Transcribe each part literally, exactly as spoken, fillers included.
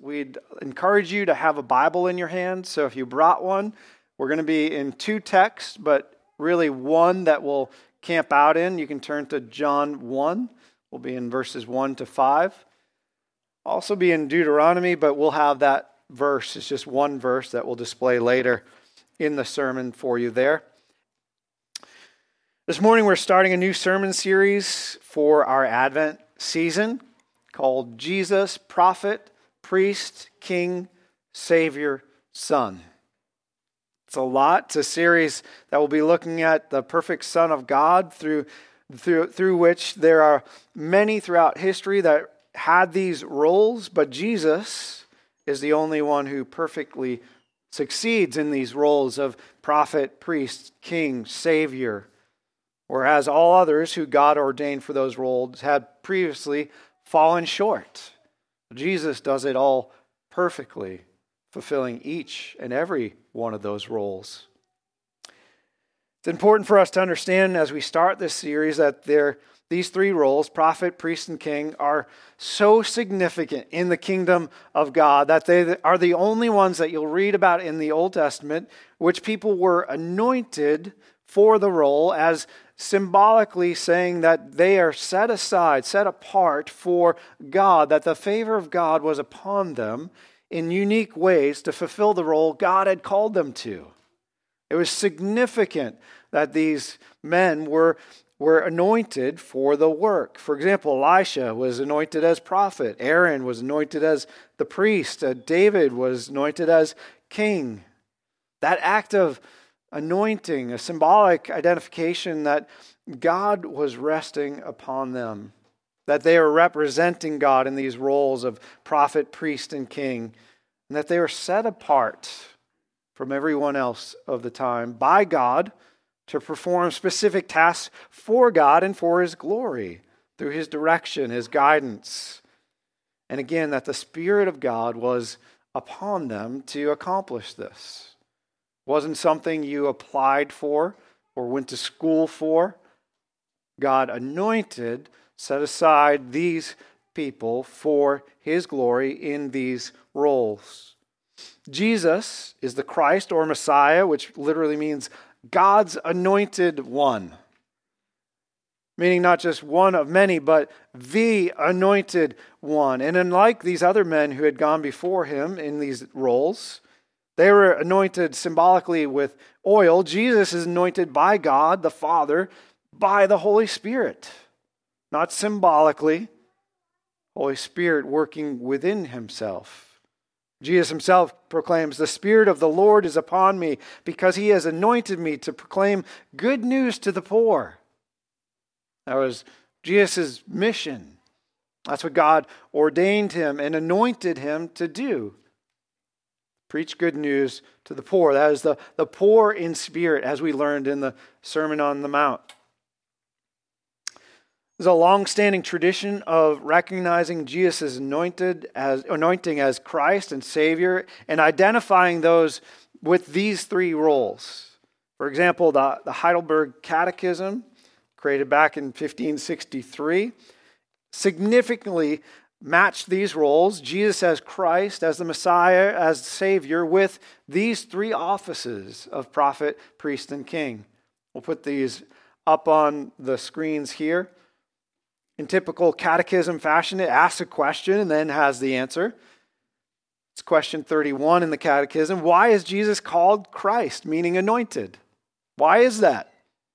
we'd encourage you to have a Bible in your hand. So if you brought one, we're going to be in two texts, but really one that we'll camp out in. You can turn to John one. We'll be in verses one to five. Also be in Deuteronomy, but we'll have that verse. It's just one verse that we'll display later in the sermon for you there. This morning we're starting a new sermon series for our Advent season called Jesus, Prophet, Priest, King, Savior, Son. It's a lot. It's a series that will be looking at the perfect Son of God through, through, through which there are many throughout history that had these roles, but Jesus is the only one who perfectly succeeds in these roles of prophet, priest, king, savior, whereas all others who God ordained for those roles had previously fallen short. Jesus does it all perfectly, fulfilling each and every one of those roles. It's important for us to understand as we start this series that there, these three roles, prophet, priest, and king, are so significant in the kingdom of God that they are the only ones that you'll read about in the Old Testament, which people were anointed for the role as symbolically saying that they are set aside, set apart for God, that the favor of God was upon them in unique ways to fulfill the role God had called them to. It was significant that these men were, were anointed for the work. For example, Elisha was anointed as prophet. Aaron was anointed as the priest. Uh, David was anointed as king. That act of anointing, a symbolic identification that God was resting upon them, that they are representing God in these roles of prophet, priest, and king, and that they are set apart from everyone else of the time by God to perform specific tasks for God and for His glory through His direction, His guidance. And again, that the Spirit of God was upon them to accomplish this. It wasn't something you applied for or went to school for. God anointed, set aside these people for His glory in these roles. Jesus is the Christ or Messiah, which literally means God's anointed one. Meaning not just one of many, but the anointed one. And unlike these other men who had gone before Him in these roles, they were anointed symbolically with oil. Jesus is anointed by God, the Father, by the Holy Spirit. Not symbolically. Holy Spirit working within Himself. Jesus Himself proclaims, "The Spirit of the Lord is upon me because He has anointed me to proclaim good news to the poor." That was Jesus' mission. That's what God ordained Him and anointed Him to do. Preach good news to the poor. That is the, the poor in spirit, as we learned in the Sermon on the Mount. There's a long-standing tradition of recognizing Jesus' anointed as anointing as Christ and Savior and identifying those with these three roles. For example, the, the Heidelberg Catechism, created back in fifteen sixty-three, significantly matched these roles, Jesus as Christ, as the Messiah, as Savior, with these three offices of prophet, priest, and king. We'll put these up on the screens here. In typical catechism fashion, it asks a question and then has the answer. It's question thirty-one in the catechism. Why is Jesus called Christ, meaning anointed? Why is that?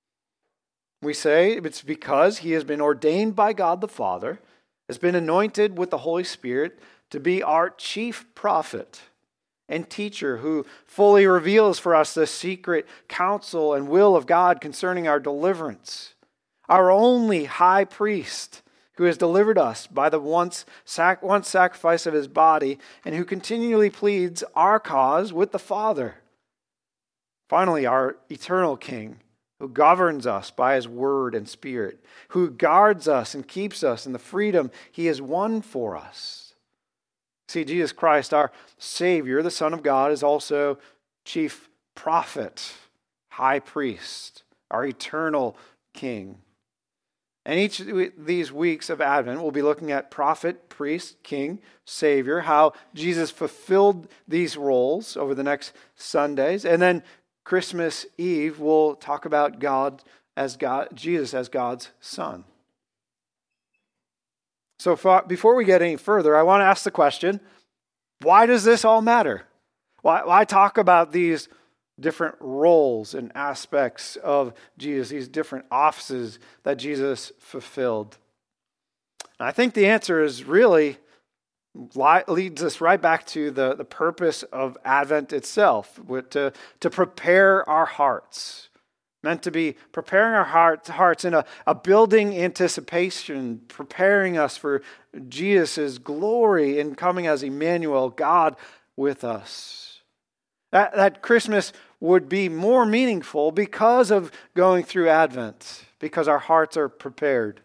We say it's because He has been ordained by God the Father, has been anointed with the Holy Spirit to be our chief prophet and teacher who fully reveals for us the secret counsel and will of God concerning our deliverance. Our only high priest who has delivered us by the once, sac- once sacrifice of His body and who continually pleads our cause with the Father. Finally, our eternal King who governs us by His word and Spirit, who guards us and keeps us in the freedom He has won for us. See, Jesus Christ, our Savior, the Son of God, is also chief prophet, high priest, our eternal King. And each of these weeks of Advent, we'll be looking at prophet, priest, king, savior, how Jesus fulfilled these roles over the next Sundays. And then Christmas Eve, we'll talk about God as God, Jesus as God's Son. So for, before we get any further, I want to ask the question, why does this all matter? Why, why talk about these different roles and aspects of Jesus, these different offices that Jesus fulfilled? And I think the answer is really leads us right back to the, the purpose of Advent itself, to, to prepare our hearts. Meant to be preparing our heart, hearts in a, a building anticipation, preparing us for Jesus' glory in coming as Emmanuel, God with us. That, that Christmas would be more meaningful because of going through Advent, because our hearts are prepared.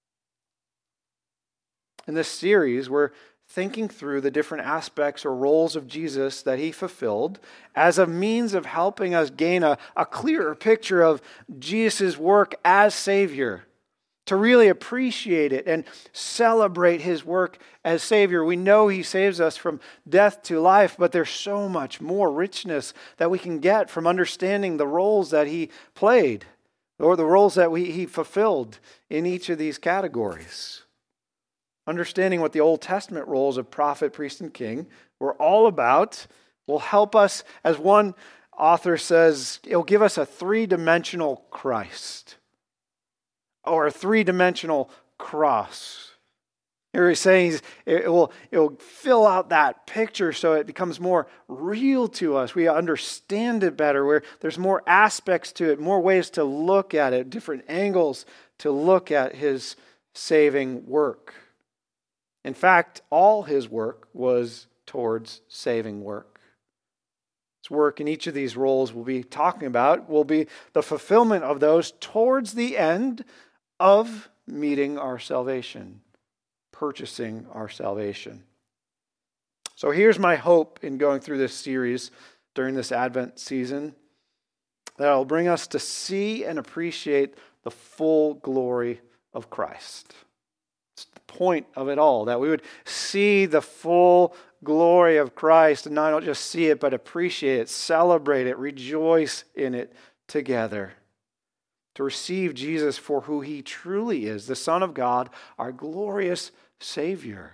In this series, we're thinking through the different aspects or roles of Jesus that he fulfilled as a means of helping us gain a, a clearer picture of Jesus' work as Savior, to really appreciate it and celebrate his work as Savior. We know he saves us from death to life, but there's so much more richness that we can get from understanding the roles that he played or the roles that we, he fulfilled in each of these categories. Understanding what the Old Testament roles of prophet, priest, and king were all about will help us, as one author says, it'll give us a three-dimensional Christ or a three-dimensional cross. Here he's saying it will, it will fill out that picture so it becomes more real to us. We understand it better, where there's more aspects to it, more ways to look at it, different angles to look at his saving work. In fact, all his work was towards saving work. His work in each of these roles we'll be talking about will be the fulfillment of those towards the end of meeting our salvation, purchasing our salvation. So here's my hope in going through this series during this Advent season, that it'll bring us to see and appreciate the full glory of Christ. Point of it all, that we would see the full glory of Christ and not just see it, but appreciate it, celebrate it, rejoice in it together. To receive Jesus for who he truly is, the Son of God, our glorious Savior.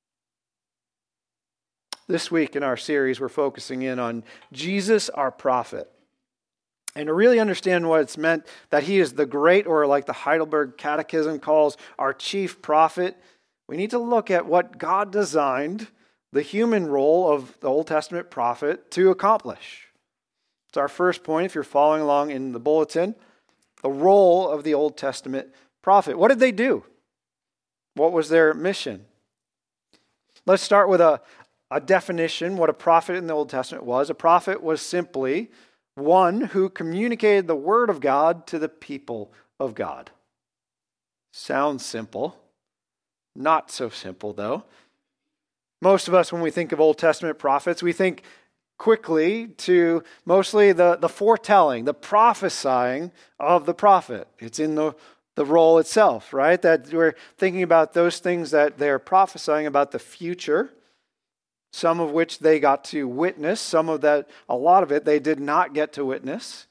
This week in our series, we're focusing in on Jesus, our prophet. And to really understand what it's meant that he is the great, or like the Heidelberg Catechism calls, our chief prophet, we need to look at what God designed the human role of the Old Testament prophet to accomplish. It's our first point, if you're following along in the bulletin, the role of the Old Testament prophet. What did they do? What was their mission? Let's start with a, a definition, what a prophet in the Old Testament was. A prophet was simply one who communicated the word of God to the people of God. Sounds simple. Not so simple, though. Most of us, when we think of Old Testament prophets, we think quickly to mostly the, the foretelling, the prophesying of the prophet. It's in the, the role itself, right? That we're thinking about those things that they're prophesying about the future, some of which they got to witness, some of that, a lot of it, they did not get to witness.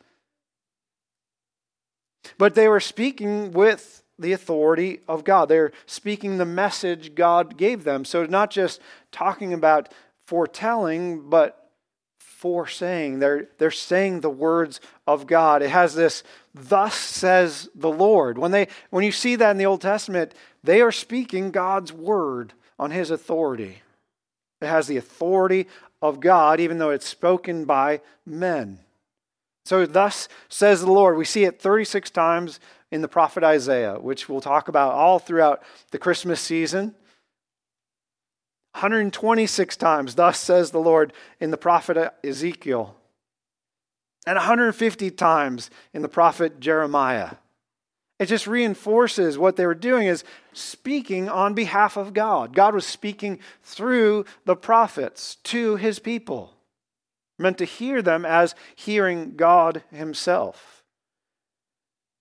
But they were speaking with the authority of God. They're speaking the message God gave them. So not just talking about foretelling, but foresaying. They're, they're saying the words of God. It has this, thus says the Lord. When they, when you see that in the Old Testament, they are speaking God's word on his authority. It has the authority of God, even though it's spoken by men. So thus says the Lord. We see it thirty-six times in the prophet Isaiah, which we'll talk about all throughout the Christmas season. one hundred twenty-six times, thus says the Lord, in the prophet Ezekiel. And one hundred fifty times in the prophet Jeremiah. It just reinforces what they were doing is speaking on behalf of God. God was speaking through the prophets to his people. Meant to hear them as hearing God himself.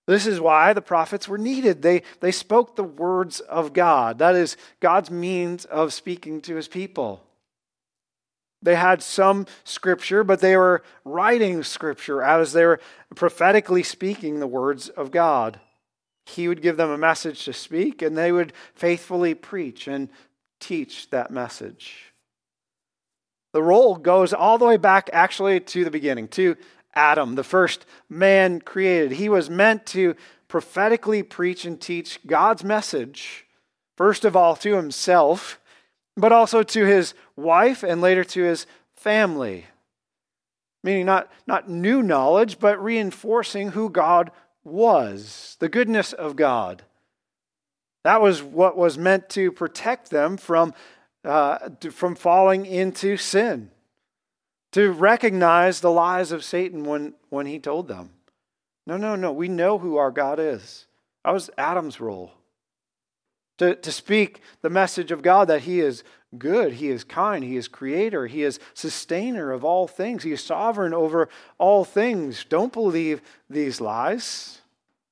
This is why the prophets were needed. They, they spoke the words of God. That is God's means of speaking to his people. They had some scripture, but they were writing scripture as they were prophetically speaking the words of God. He would give them a message to speak, and they would faithfully preach and teach that message. The role goes all the way back actually to the beginning, to Adam, the first man created. He was meant to prophetically preach and teach God's message, first of all to himself, but also to his wife and later to his family. Meaning not, not new knowledge, but reinforcing who God was, the goodness of God. That was what was meant to protect them from, uh, to, from falling into sin. To recognize the lies of Satan when, when he told them. No, no, no. We know who our God is. That was Adam's role. To, to speak the message of God that he is good, he is kind, he is creator, he is sustainer of all things, he is sovereign over all things. Don't believe these lies.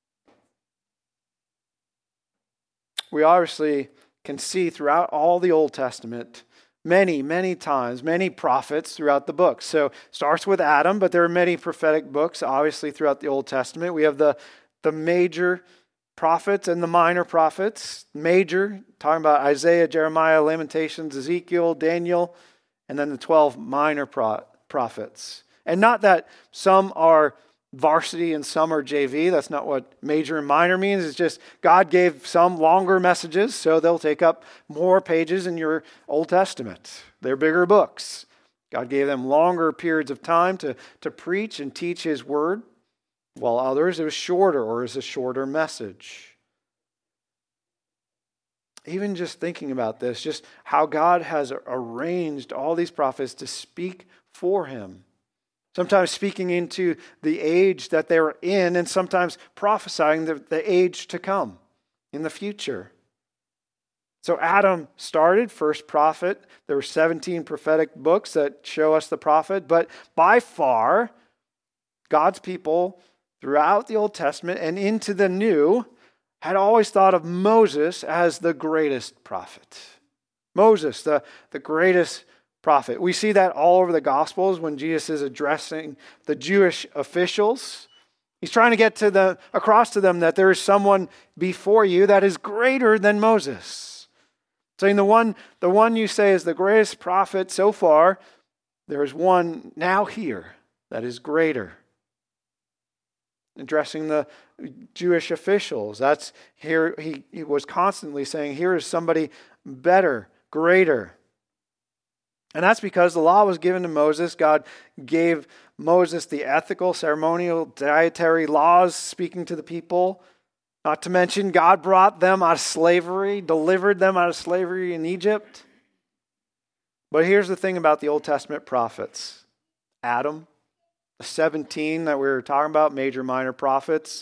We obviously can see throughout all the Old Testament Many, many times, many prophets throughout the book. So it starts with Adam, but there are many prophetic books, obviously, throughout the Old Testament. We have the, the major prophets and the minor prophets. Major, talking about Isaiah, Jeremiah, Lamentations, Ezekiel, Daniel, and then the twelve minor pro- prophets. And not that some are varsity and some are J V. That's not what major and minor means. It's just God gave some longer messages, so they'll take up more pages in your Old Testament. They're bigger books. God gave them longer periods of time to, to preach and teach his word, while others it was shorter or is a shorter message. Even just thinking about this, just how God has arranged all these prophets to speak for him. Sometimes speaking into the age that they were in, and sometimes prophesying the, the age to come in the future. So Adam started, first prophet. There were seventeen prophetic books that show us the prophet. But by far, God's people throughout the Old Testament and into the New had always thought of Moses as the greatest prophet. Moses, the, the greatest prophet. We see that all over the Gospels when Jesus is addressing the Jewish officials. He's trying to get to the across to them that there is someone before you that is greater than Moses. Saying the one, the one you say is the greatest prophet so far, there is one now here that is greater. Addressing the Jewish officials. That's here he, he was constantly saying, here is somebody better, greater. And that's because the law was given to Moses. God gave Moses the ethical, ceremonial, dietary laws speaking to the people. Not to mention, God brought them out of slavery, delivered them out of slavery in Egypt. But here's the thing about the Old Testament prophets. Adam, the seventeen that we were talking about, major, minor prophets,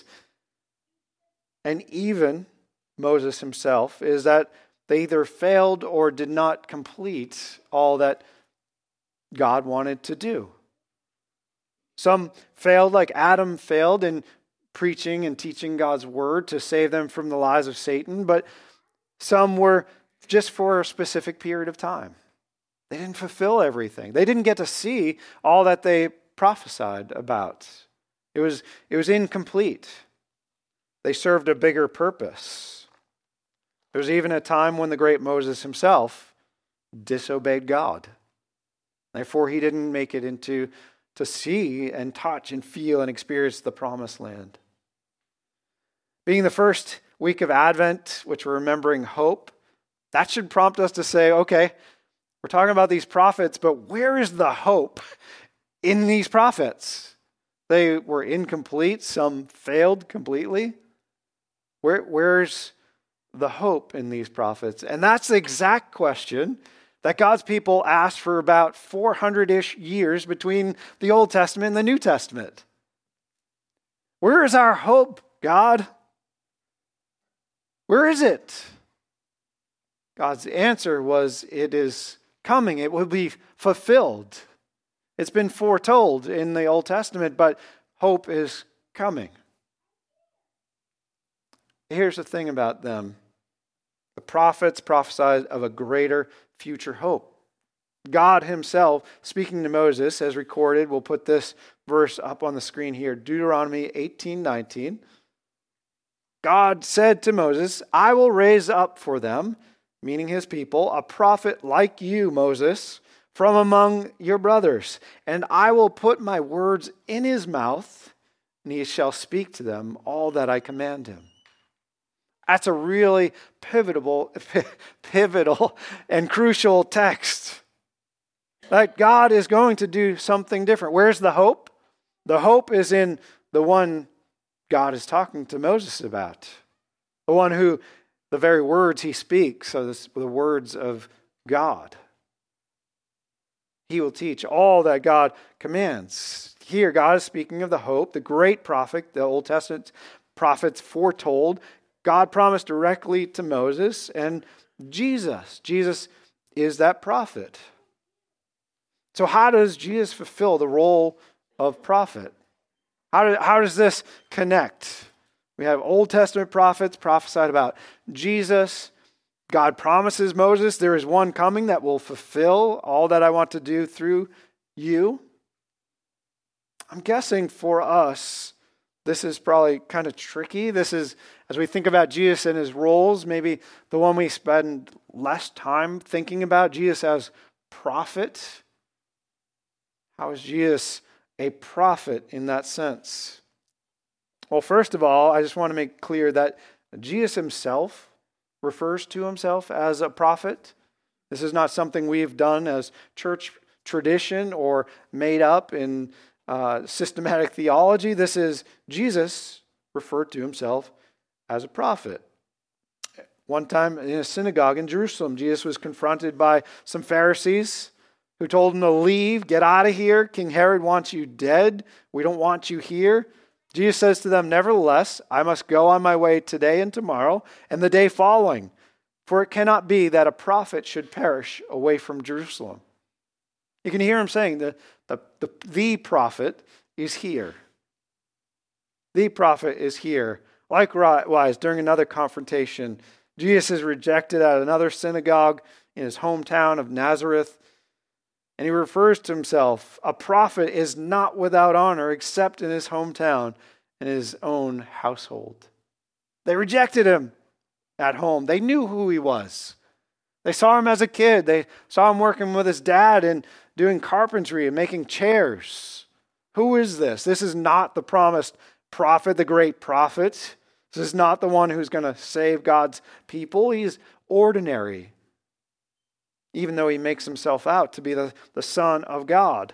and even Moses himself, is that they either failed or did not complete all that God wanted to do. Some failed, like Adam failed in preaching and teaching God's word to save them from the lies of Satan, but some were just for a specific period of time. They didn't fulfill everything. They didn't get to see all that they prophesied about. It was, it was incomplete. They served a bigger purpose. There was even a time when the great Moses himself disobeyed God. Therefore, he didn't make it into to see and touch and feel and experience the promised land. Being the first week of Advent, which we're remembering hope, that should prompt us to say, okay, we're talking about these prophets, but where is the hope in these prophets? They were incomplete. Some failed completely. Where, where's the hope in these prophets? And that's the exact question that God's people asked for about four hundred-ish years between the Old Testament and the New Testament. Where is our hope, God? Where is it? God's answer was, it is coming. It will be fulfilled. It's been foretold in the Old Testament, but hope is coming. Here's the thing about them. The prophets prophesied of a greater future hope. God himself, speaking to Moses, as recorded, we'll put this verse up on the screen here, Deuteronomy eighteen nineteen. God said to Moses, I will raise up for them, meaning his people, a prophet like you, Moses, from among your brothers, and I will put my words in his mouth, and he shall speak to them all that I command him. That's a really pivotal, pivotal and crucial text. That God is going to do something different. Where's the hope? The hope is in the one God is talking to Moses about. The one who, the very words he speaks are the words of God. He will teach all that God commands. Here, God is speaking of the hope, the great prophet, the Old Testament prophets foretold. God promised directly to Moses and Jesus. Jesus is that prophet. So how does Jesus fulfill the role of prophet? How, do, how does this connect? We have Old Testament prophets prophesied about Jesus. God promises Moses, there is one coming that will fulfill all that I want to do through you. I'm guessing for us, this is probably kind of tricky. This is, as we think about Jesus and his roles, maybe the one we spend less time thinking about, Jesus as prophet. How is Jesus a prophet in that sense? Well, first of all, I just want to make clear that Jesus himself refers to himself as a prophet. This is not something we've done as church tradition or made up in uh, systematic theology. This is Jesus referred to himself as a prophet. One time in a synagogue in Jerusalem, Jesus was confronted by some Pharisees who told him to leave, get out of here. King Herod wants you dead. We don't want you here. Jesus says to them, nevertheless, I must go on my way today and tomorrow and the day following, for it cannot be that a prophet should perish away from Jerusalem. You can hear him saying the, the, the, the prophet is here. The prophet is here. Likewise, during another confrontation, Jesus is rejected at another synagogue in his hometown of Nazareth. And he refers to himself, a prophet is not without honor except in his hometown and his own household. They rejected him at home. They knew who he was. They saw him as a kid. They saw him working with his dad and doing carpentry and making chairs. Who is this? This is not the promised prophet, the great prophet. This is not the one who's going to save God's people. He's ordinary, even though he makes himself out to be the, the Son of God.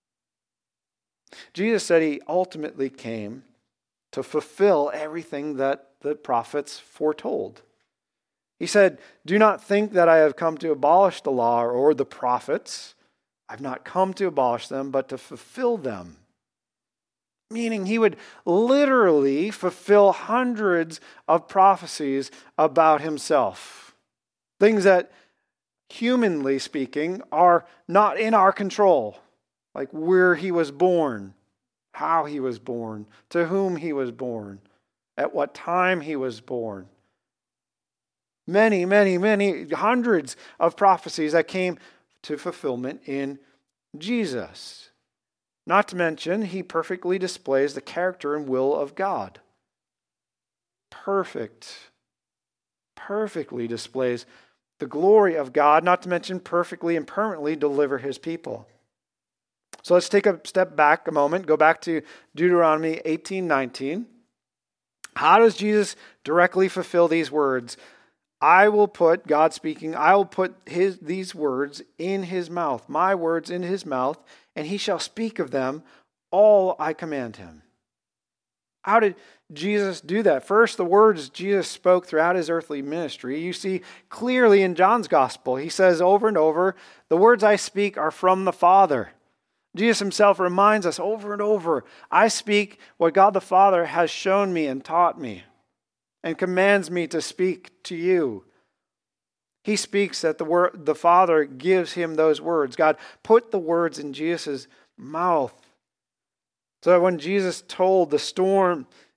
Jesus said he ultimately came to fulfill everything that the prophets foretold. He said, do not think that I have come to abolish the law or the prophets. I've not come to abolish them, but to fulfill them. Meaning he would literally fulfill hundreds of prophecies about himself. Things that, humanly speaking, are not in our control. Like where he was born, how he was born, to whom he was born, at what time he was born. Many, many, many, hundreds of prophecies that came to fulfillment in Jesus. Not to mention, he perfectly displays the character and will of God. Perfect. Perfectly displays the glory of God, not to mention perfectly and permanently deliver his people. So let's take a step back a moment, go back to Deuteronomy eighteen nineteen. How does Jesus directly fulfill these words? I will put, God speaking, I will put his these words in his mouth, my words in his mouth, and he shall speak of them all I command him. How did Jesus do that? First, the words Jesus spoke throughout his earthly ministry. You see clearly in John's gospel. He says over and over, the words I speak are from the Father. Jesus himself reminds us over and over, I speak what God the Father has shown me and taught me and commands me to speak to you. He speaks that the word, the Father gives him those words. God put the words in Jesus' mouth. So when Jesus told the storm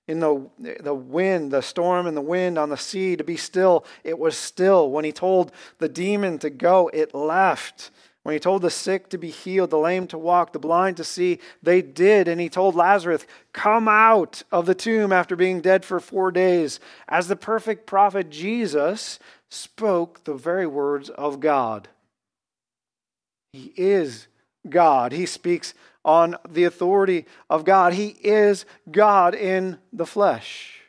in the, the wind, the storm and the wind on the sea to be still, it was still. When he told the demon to go, it left. When he told the sick to be healed, the lame to walk, the blind to see, they did. And he told Lazarus, come out of the tomb after being dead for four days. As the perfect prophet Jesus spoke the very words of God. He is God. He speaks on the authority of God. He is God in the flesh.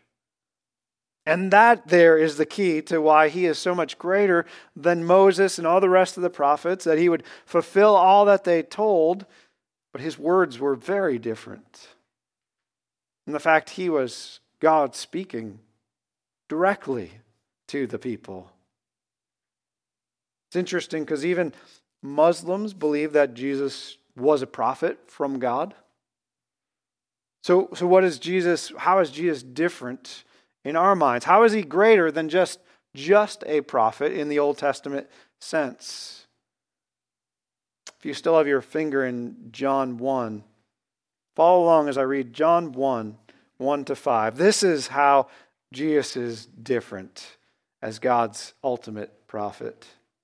And that there is the key to why he is so much greater than Moses and all the rest of the prophets, that he would fulfill all that they told, but his words were very different. And the fact he was God speaking directly to the people. It's interesting because even Muslims believe that Jesus was a prophet from God. So, so what is Jesus, how is Jesus different in our minds? How is he greater than just, just a prophet in the Old Testament sense? If you still have your finger in John one, follow along as I read John one, one to five. This is how Jesus is different as God's ultimate prophet.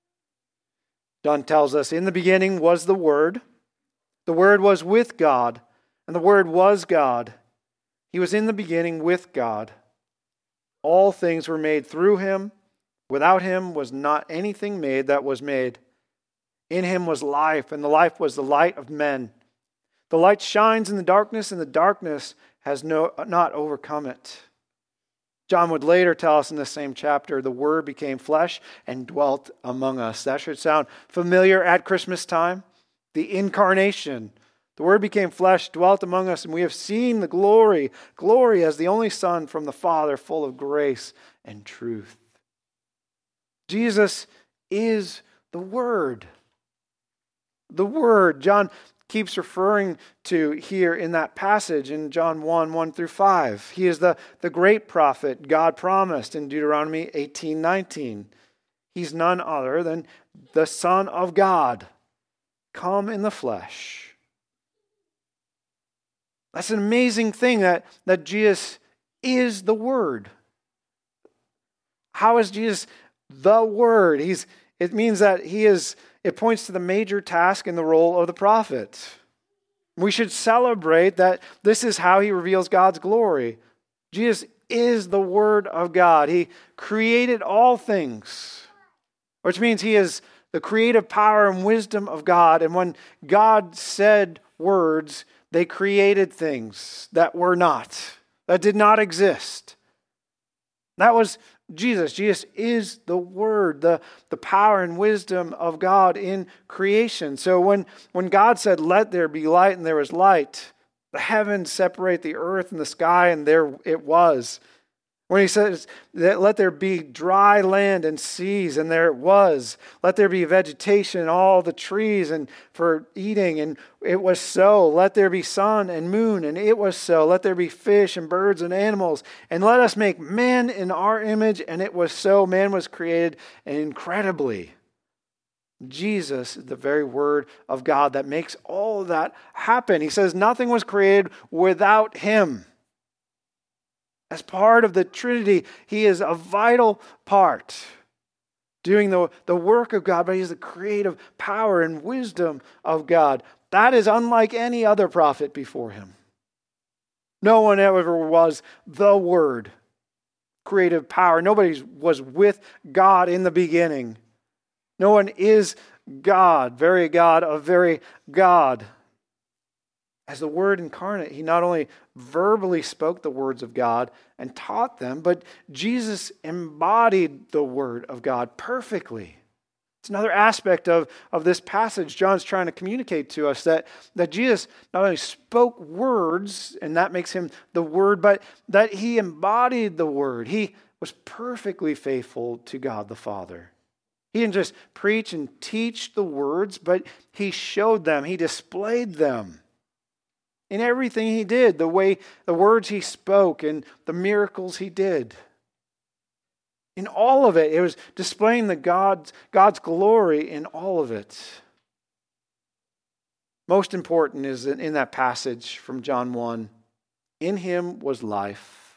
John tells us, in the beginning was the Word. The Word was with God, and the Word was God. He was in the beginning with God. All things were made through him. Without him was not anything made that was made. In him was life, and the life was the light of men. The light shines in the darkness, and the darkness has no, not overcome it. John would later tell us in the same chapter, the Word became flesh and dwelt among us. That should sound familiar at Christmas time. The incarnation. The Word became flesh, dwelt among us, and we have seen the glory, glory as the only Son from the Father, full of grace and truth. Jesus is the Word. The Word. John keeps referring to here in that passage in John one, one through five. He is the, the great prophet God promised in Deuteronomy eighteen, nineteen. He's none other than the Son of God, come in the flesh. That's an amazing thing that, that Jesus is the Word. How is Jesus the Word? He's, it means that he is, it points to the major task in the role of the prophet. We should celebrate that this is how he reveals God's glory. Jesus is the Word of God. He created all things, which means he is the creative power and wisdom of God. And when God said words, they created things that were not, that did not exist. That was Jesus. Jesus is the Word, the, the power and wisdom of God in creation. So when, when God said, let there be light, and there was light, the heavens separate the earth and the sky, and there it was. When he says, that let there be dry land and seas, and there it was. Let there be vegetation and all the trees and for eating, and it was so. Let there be sun and moon, and it was so. Let there be fish and birds and animals, and let us make man in our image, and it was so. Man was created incredibly. Jesus is the very Word of God that makes all of that happen. He says nothing was created without him. As part of the Trinity, he is a vital part, doing the, the work of God, but he is the creative power and wisdom of God. That is unlike any other prophet before him. No one ever was the Word, creative power. Nobody was with God in the beginning. No one is God, very God of very God. As the Word incarnate, he not only verbally spoke the words of God and taught them, but Jesus embodied the Word of God perfectly. It's another aspect of, of this passage John's trying to communicate to us, that, that Jesus not only spoke words, and that makes him the Word, but that he embodied the Word. He was perfectly faithful to God the Father. He didn't just preach and teach the words, but he showed them, he displayed them. In everything he did, the way, the words he spoke and the miracles he did. In all of it, it was displaying the God's, God's glory in all of it. Most important is in that passage from John one, in him was life.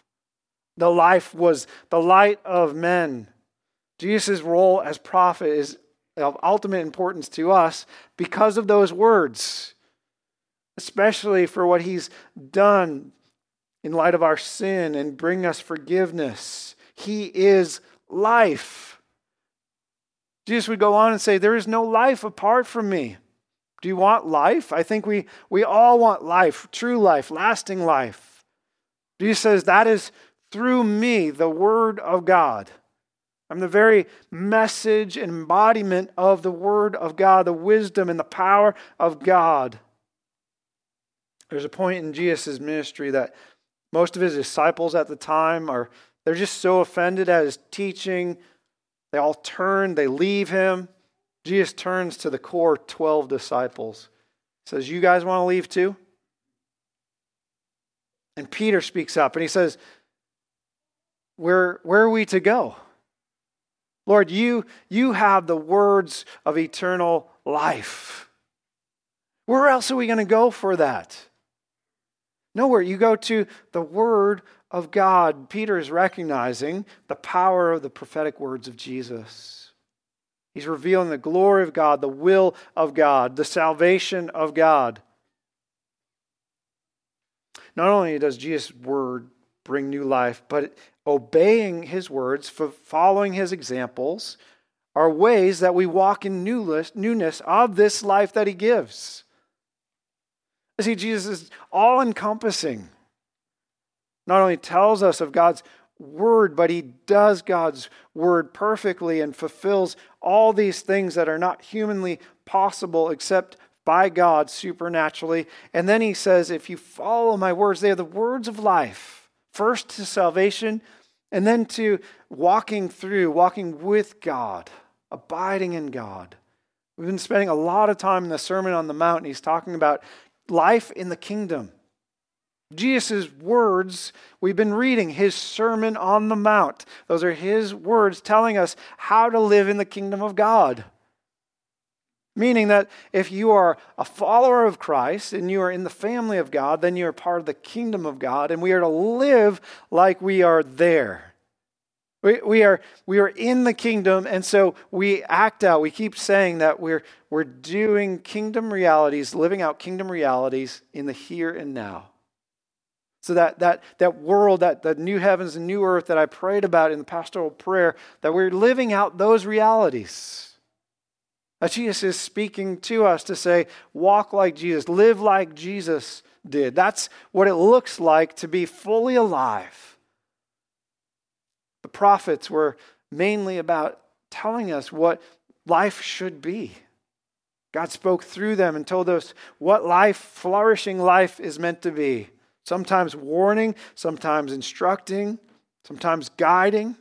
The life was the light of men. Jesus' role as prophet is of ultimate importance to us because of those words, especially for what he's done in light of our sin and bring us forgiveness. He is life. Jesus would go on and say, there is no life apart from me. Do you want life? I think we, we all want life, true life, lasting life. Jesus says that is through me, the Word of God. I'm the very message and embodiment of the Word of God, the wisdom and the power of God. There's a point in Jesus' ministry that most of his disciples at the time are, they're just so offended at his teaching. They all turn, they leave him. Jesus turns to the core twelve disciples. Says, you guys want to leave too? And Peter speaks up and he says, where, where are we to go? Lord, you, you have the words of eternal life. Where else are we going to go for that? Nowhere. You go to the Word of God. Peter is recognizing the power of the prophetic words of Jesus. He's revealing the glory of God, the will of God, the salvation of God. Not only does Jesus' word bring new life, but obeying his words, following his examples, are ways that we walk in newness of this life that he gives. You see, Jesus is all-encompassing. Not only tells us of God's word, but he does God's word perfectly and fulfills all these things that are not humanly possible except by God supernaturally. And then he says, if you follow my words, they are the words of life. First to salvation, and then to walking through, walking with God, abiding in God. We've been spending a lot of time in the Sermon on the Mount, and he's talking about life in the kingdom. Jesus' words, we've been reading his Sermon on the Mount. Those are his words telling us how to live in the kingdom of God. Meaning that if you are a follower of Christ and you are in the family of God, then you are part of the kingdom of God, and we are to live like we are there. We, we are we are in the kingdom, and so we act out. We keep saying that we're we're doing kingdom realities, living out kingdom realities in the here and now. So that that that world, that the new heavens and new earth that I prayed about in the pastoral prayer, that we're living out those realities. That Jesus is speaking to us to say, walk like Jesus, live like Jesus did. That's what it looks like to be fully alive. The prophets were mainly about telling us what life should be. God spoke through them and told us what life, flourishing life, is meant to be. Sometimes warning, sometimes instructing, sometimes guiding.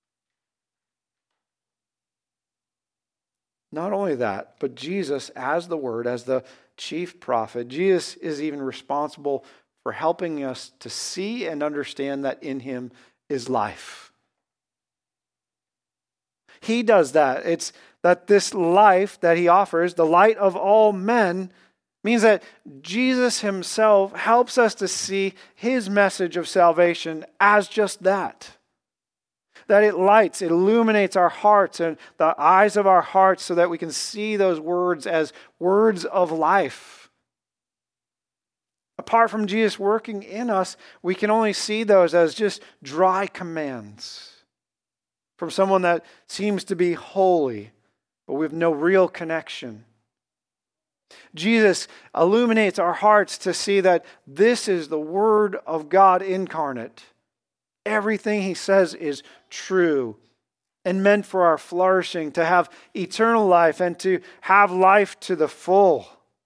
Not only that, but Jesus, as the Word, as the chief prophet, Jesus is even responsible for helping us to see and understand that in him is life. He does that. It's that this life that he offers, the light of all men, means that Jesus himself helps us to see his message of salvation as just that. That it lights, it illuminates our hearts and the eyes of our hearts so that we can see those words as words of life. Apart from Jesus working in us, we can only see those as just dry commands from someone that seems to be holy, but with no real connection. Jesus illuminates our hearts to see that this is the Word of God incarnate. Everything he says is true and meant for our flourishing, to have eternal life and to have life to the full.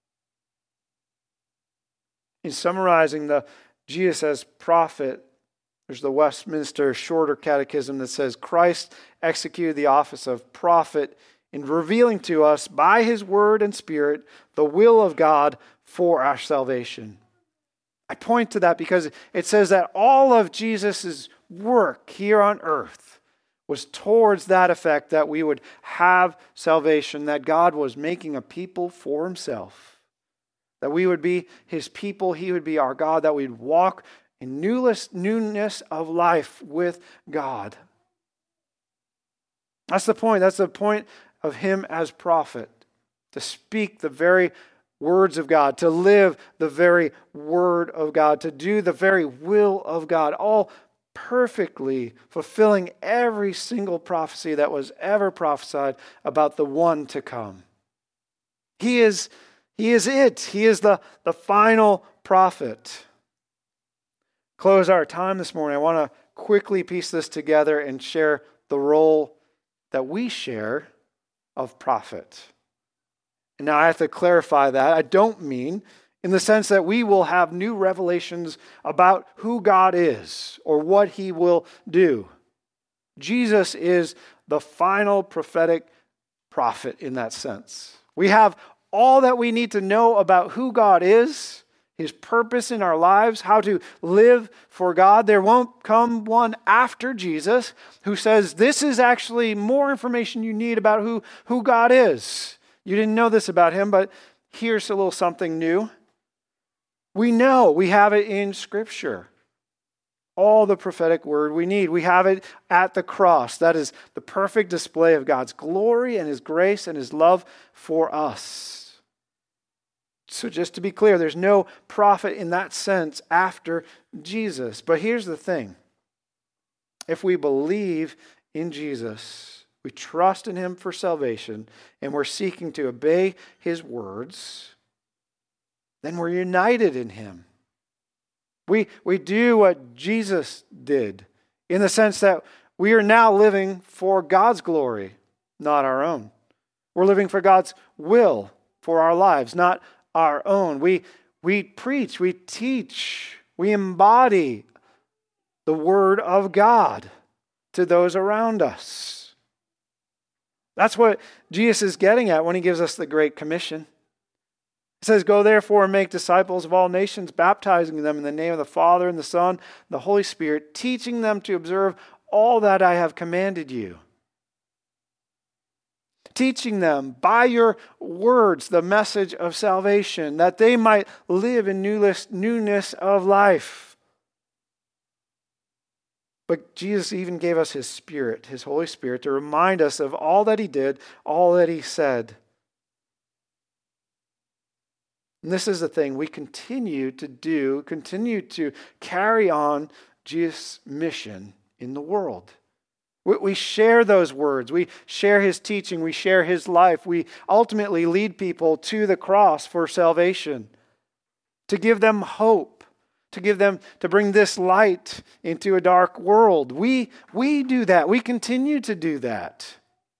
In summarizing the Jesus as prophet, there's the Westminster Shorter Catechism that says, Christ executed the office of prophet in revealing to us by his word and spirit the will of God for our salvation. I point to that because it says that all of Jesus' work here on earth was towards that effect, that we would have salvation, that God was making a people for himself, that we would be his people, he would be our God, that we'd walk in newness, newness of life with God. That's the point. That's the point of him as prophet, to speak the very words of God, to live the very word of God, to do the very will of God, all perfectly fulfilling every single prophecy that was ever prophesied about the one to come. He is, he is it. He is the, the final prophet. Close our time this morning. I want to quickly piece this together and share the role that we share of prophet. And now I have to clarify that. I don't mean in the sense that we will have new revelations about who God is or what he will do. Jesus is the final prophetic prophet in that sense. We have all that we need to know about who God is, his purpose in our lives, how to live for God. There won't come one after Jesus who says, this is actually more information you need about who, who God is. You didn't know this about him, but here's a little something new. We know, we have it in Scripture. All the prophetic word we need. We have it at the cross. That is the perfect display of God's glory and his grace and his love for us. So just to be clear, there's no prophet in that sense after Jesus. But here's the thing. If we believe in Jesus, we trust in him for salvation, and we're seeking to obey his words, then we're united in him. We, we do what Jesus did in the sense that we are now living for God's glory, not our own. We're living for God's will for our lives, not our own. We, we preach, we teach, we embody the word of God to those around us. That's what Jesus is getting at when he gives us the Great Commission. It says, go therefore and make disciples of all nations, baptizing them in the name of the Father and the Son, and the Holy Spirit, teaching them to observe all that I have commanded you. Teaching them by your words the message of salvation, that they might live in newness of life. But Jesus even gave us his Spirit, his Holy Spirit, to remind us of all that he did, all that he said. And this is the thing we continue to do, continue to carry on Jesus' mission in the world. We, we share those words. We share his teaching. We share his life. We ultimately lead people to the cross for salvation, to give them hope, to give them, to bring this light into a dark world. We, we do that. We continue to do that.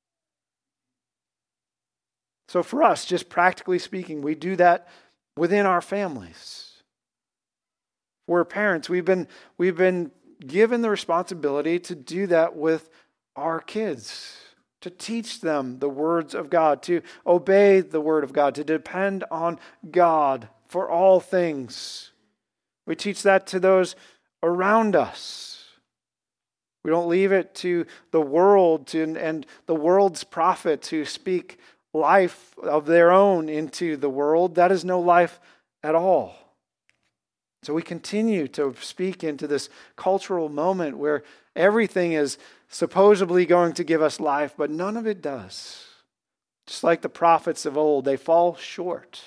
So for us, just practically speaking, we do that within our families. We're parents. We've been, we've been given the responsibility to do that with our kids, to teach them the words of God, to obey the word of God, to depend on God for all things. We teach that to those around us. We don't leave it to the world to, and the world's prophets who speak life of their own into the world. That is no life at all. So we continue to speak into this cultural moment where everything is supposedly going to give us life, but none of it does. Just like the prophets of old, they fall short.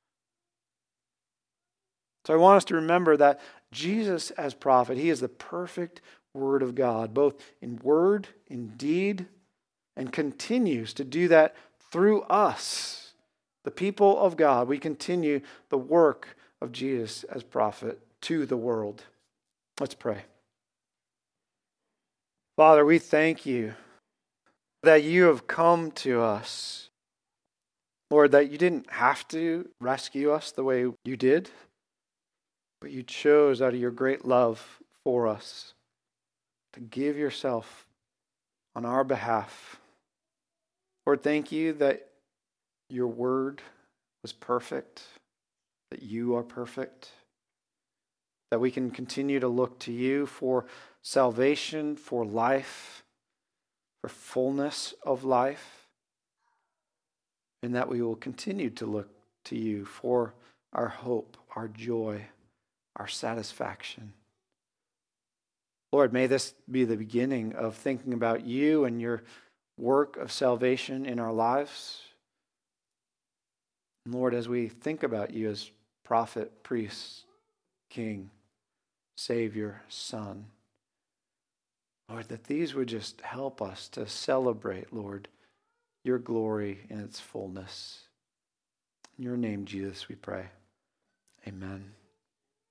So I want us to remember that Jesus as prophet, he is the perfect word of God, both in word, in deed, and continues to do that through us, the people of God. We continue the work of Jesus as prophet to the world. Let's pray. Father, we thank you that you have come to us. Lord, that you didn't have to rescue us the way you did, but you chose out of your great love for us to give yourself on our behalf. Lord, thank you that your word was perfect, that you are perfect, that we can continue to look to you for salvation, for life, for fullness of life, and that we will continue to look to you for our hope, our joy, our satisfaction. Lord, may this be the beginning of thinking about you and your work of salvation in our lives. And Lord, as we think about you as prophet, priest, king, Savior, Son, Lord, that these would just help us to celebrate, Lord, your glory in its fullness. In your name, Jesus, we pray. Amen.